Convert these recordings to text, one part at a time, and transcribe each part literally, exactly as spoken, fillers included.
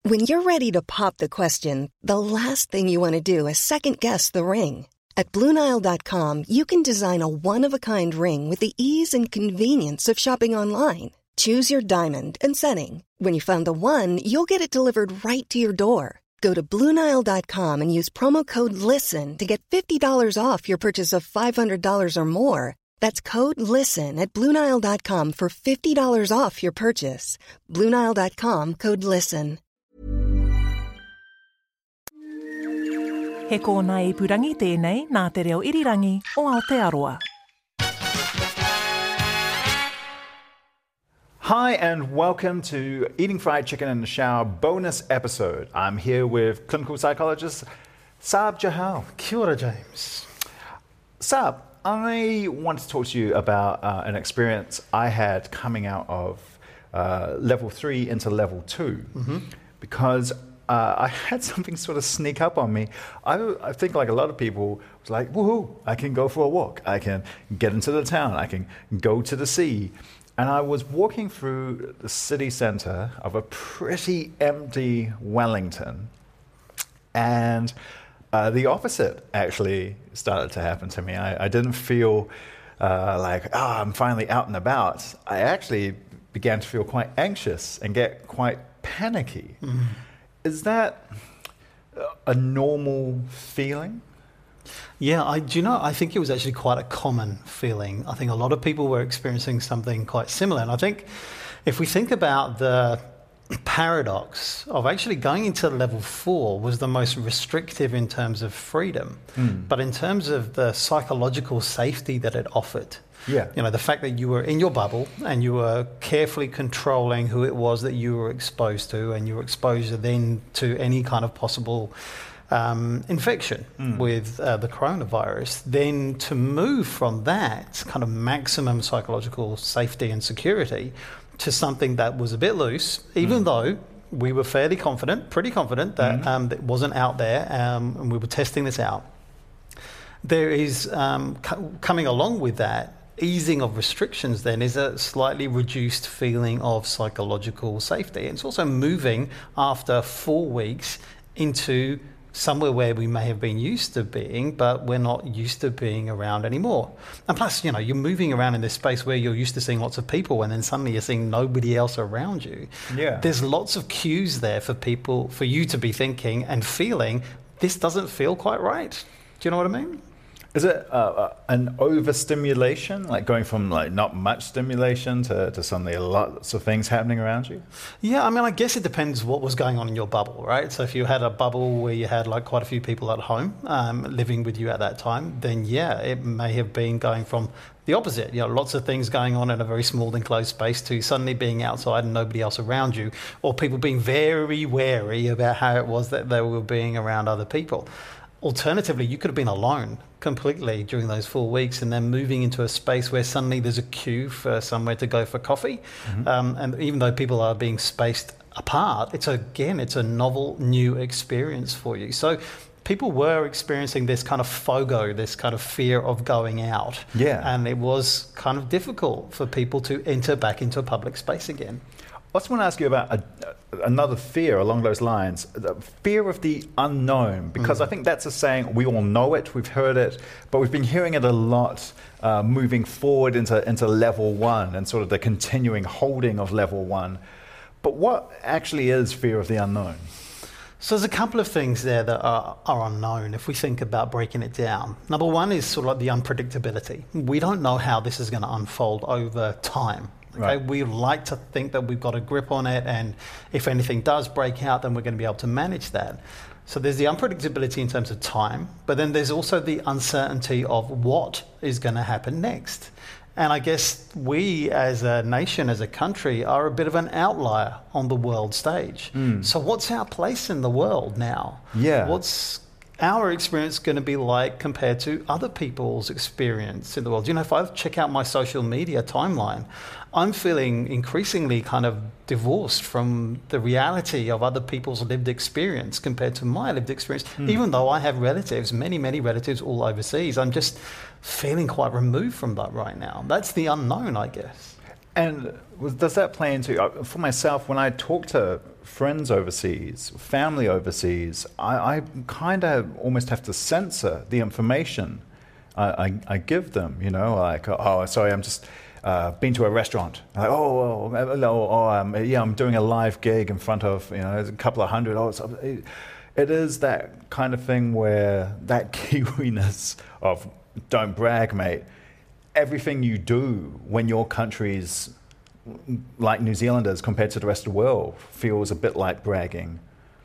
When you're ready to pop the question, the last thing you want to do is second-guess the ring. At Blue Nile dot com, you can design a one-of-a-kind ring with the ease and convenience of shopping online. Choose your diamond and setting. When you find the one, you'll get it delivered right to your door. Go to Blue Nile dot com and use promo code LISTEN to get fifty dollars off your purchase of five hundred dollars or more. That's code LISTEN at Blue Nile dot com for fifty dollars off your purchase. Blue Nile dot com, code LISTEN. He kōna ipurangi tēnei nā te reo irirangi o Aotearoa. Hi and welcome to Eating Fried Chicken in the Shower bonus episode. I'm here with clinical psychologist Saab Johal. Kia ora, James. Saab, I want to talk to you about uh, an experience I had coming out of uh, level three into level two, mm-hmm. because uh, I had something sort of sneak up on me. I, I think like a lot of people was like, woohoo, I can go for a walk. I can get into the town. I can go to the sea. And I was walking through the city centre of a pretty empty Wellington, and uh, the opposite actually started to happen to me. I, I didn't feel uh, like, oh, I'm finally out and about. I actually began to feel quite anxious and get quite panicky. Mm. Is that a normal feeling? Yeah, I do you know, I think it was actually quite a common feeling. I think a lot of people were experiencing something quite similar. And I think if we think about the paradox of actually going into level four was the most restrictive in terms of freedom, mm. but in terms of the psychological safety that it offered. Yeah. You know, the fact that you were in your bubble and you were carefully controlling who it was that you were exposed to, and you were exposed then to any kind of possible Um, infection mm. with uh, the coronavirus, then to move from that kind of maximum psychological safety and security to something that was a bit loose, even mm. though we were fairly confident, pretty confident that, mm. um, that it wasn't out there, um, and we were testing this out. There is, um, co- coming along with that, easing of restrictions then is a slightly reduced feeling of psychological safety. It's also moving after four weeks into somewhere where we may have been used to being, but we're not used to being around anymore. And plus, you know, you're moving around in this space where you're used to seeing lots of people, and then suddenly you're seeing nobody else around you. Yeah. There's lots of cues there for people, for you to be thinking and feeling, this doesn't feel quite right. Do you know what I mean? Is it uh, uh, an overstimulation, like going from like not much stimulation to, to suddenly lots of things happening around you? Yeah, I mean, I guess it depends what was going on in your bubble, right? So if you had a bubble where you had like quite a few people at home um, living with you at that time, then yeah, it may have been going from the opposite, you know, lots of things going on in a very small enclosed space to suddenly being outside and nobody else around you, or people being very wary about how it was that they were being around other people. Alternatively, you could have been alone completely during those four weeks and then moving into a space where suddenly there's a queue for somewhere to go for coffee. Mm-hmm. Um, and even though people are being spaced apart, it's again, it's a novel new experience for you. So people were experiencing this kind of FOGO, this kind of fear of going out. Yeah. And it was kind of difficult for people to enter back into a public space again. I also want to ask you about a, another fear along those lines, the fear of the unknown, because mm. I think that's a saying, we all know it, we've heard it, but we've been hearing it a lot uh, moving forward into, into level one and sort of the continuing holding of level one. But what actually is fear of the unknown? So there's a couple of things there that are, are unknown if we think about breaking it down. Number one is sort of like the unpredictability. We don't know how this is going to unfold over time. Okay, right. We like to think that we've got a grip on it, and if anything does break out, then we're going to be able to manage that. So there's the unpredictability in terms of time, but then there's also the uncertainty of what is going to happen next. And I guess we as a nation, as a country, are a bit of an outlier on the world stage. Mm. So what's our place in the world now? Yeah. What's our experience going to be like compared to other people's experience in the world? You know, if I check out my social media timeline, I'm feeling increasingly kind of divorced from the reality of other people's lived experience compared to my lived experience. Mm. Even though I have relatives, many, many relatives all overseas, I'm just feeling quite removed from that right now. That's the unknown, I guess. And does that play into, for myself, when I talk to friends overseas, family overseas, I, I kind of almost have to censor the information I, I, I give them, you know, like, oh, sorry, I'm just uh, been to a restaurant. Like, oh, oh, oh, oh um, yeah, I'm doing a live gig in front of, you know, a couple of hundred. Oh, it, it is that kind of thing where that Kiwiness of don't brag, mate. Everything you do when your country's like New Zealanders compared to the rest of the world feels a bit like bragging.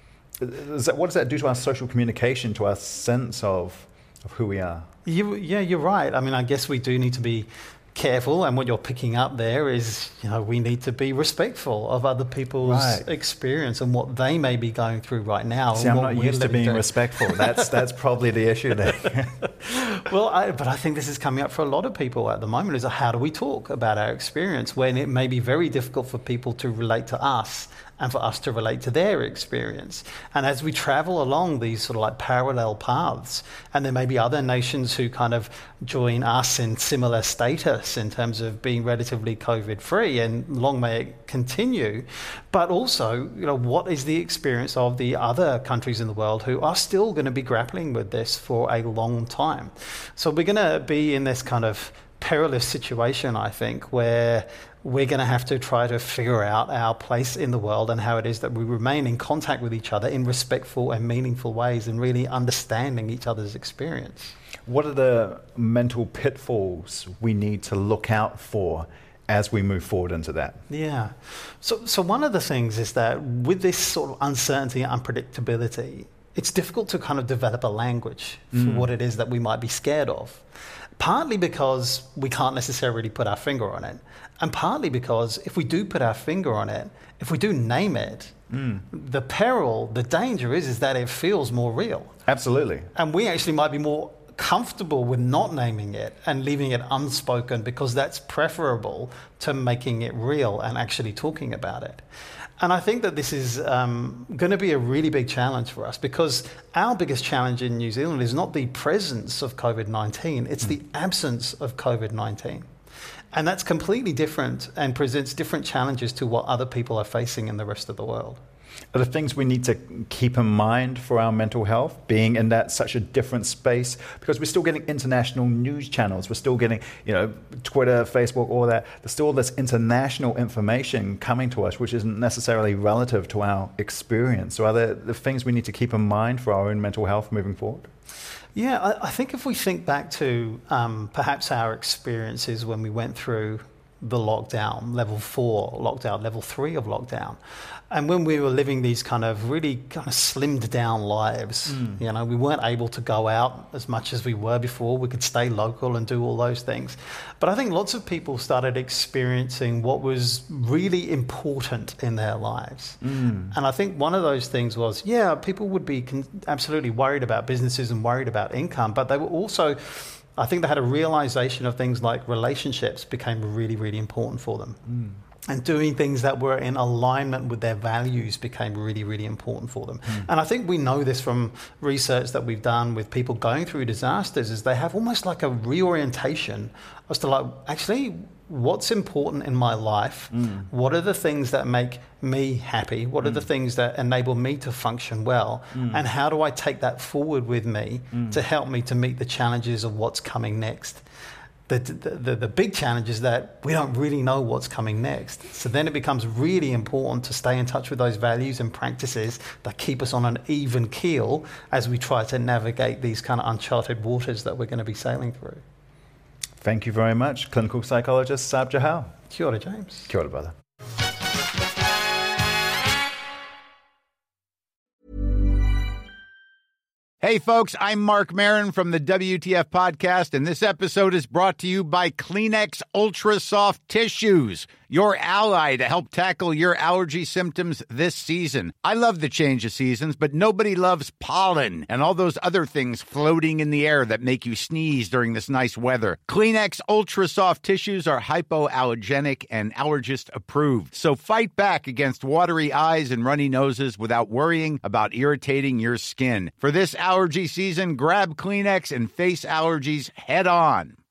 Is that, what does that do to our social communication, to our sense of, of who we are? You, yeah, you're right. I mean, I guess we do need to be careful, and what you're picking up there is, you know, we need to be respectful of other people's right. experience and what they may be going through right now. See, I'm not used to being do. respectful. That's that's probably the issue there. Well, I, but I think this is coming up for a lot of people at the moment, is how do we talk about our experience when it may be very difficult for people to relate to us and for us to relate to their experience. And as we travel along these sort of like parallel paths, and there may be other nations who kind of join us in similar status in terms of being relatively COVID-free, and long may it continue, but also, you know, what is the experience of the other countries in the world who are still going to be grappling with this for a long time. So we're going to be in this kind of perilous situation, I think, where we're going to have to try to figure out our place in the world and how it is that we remain in contact with each other in respectful and meaningful ways, and really understanding each other's experience. What are the mental pitfalls we need to look out for as we move forward into that? Yeah. So, so one of the things is that with this sort of uncertainty and unpredictability, it's difficult to kind of develop a language for mm. what it is that we might be scared of. Partly because we can't necessarily put our finger on it, and partly because if we do put our finger on it, if we do name it, mm. the peril, the danger is, is that it feels more real. Absolutely. And we actually might be more comfortable with not naming it and leaving it unspoken, because that's preferable to making it real and actually talking about it. And I think that this is um, going to be a really big challenge for us, because our biggest challenge in New Zealand is not the presence of COVID nineteen, it's mm. the absence of COVID nineteen. And that's completely different and presents different challenges to what other people are facing in the rest of the world. Are the things we need to keep in mind for our mental health, being in that such a different space? Because we're still getting international news channels, we're still getting, you know, Twitter, Facebook, all that. There's still all this international information coming to us, which isn't necessarily relative to our experience. So are there the things we need to keep in mind for our own mental health moving forward? Yeah, I, I think if we think back to um, perhaps our experiences when we went through the lockdown, level four lockdown, level three of lockdown. And when we were living these kind of really kind of slimmed down lives, mm. you know, we weren't able to go out as much as we were before. We could stay local and do all those things. But I think lots of people started experiencing what was really important in their lives. Mm. And I think one of those things was, yeah, people would be con- absolutely worried about businesses and worried about income, but they were also, I think they had a realization of things like relationships became really, really important for them. Mm. And doing things that were in alignment with their values became really, really important for them. Mm. And I think we know this from research that we've done with people going through disasters, is they have almost like a reorientation as to like, actually, what's important in my life? Mm. What are the things that make me happy? What mm. are the things that enable me to function well? Mm. And how do I take that forward with me mm. to help me to meet the challenges of what's coming next? The, the, the big challenge is that we don't really know what's coming next. So then it becomes really important to stay in touch with those values and practices that keep us on an even keel as we try to navigate these kind of uncharted waters that we're going to be sailing through. Thank you very much, clinical psychologist Saab Johal. Kia ora, James. Kia ora, brother. Hey, folks, I'm Mark Maron from the W T F Podcast, and this episode is brought to you by Kleenex Ultra Soft Tissues, your ally to help tackle your allergy symptoms this season. I love the change of seasons, but nobody loves pollen and all those other things floating in the air that make you sneeze during this nice weather. Kleenex Ultra Soft Tissues are hypoallergenic and allergist approved, so fight back against watery eyes and runny noses without worrying about irritating your skin. For this allergy season, grab Kleenex and face allergies head on.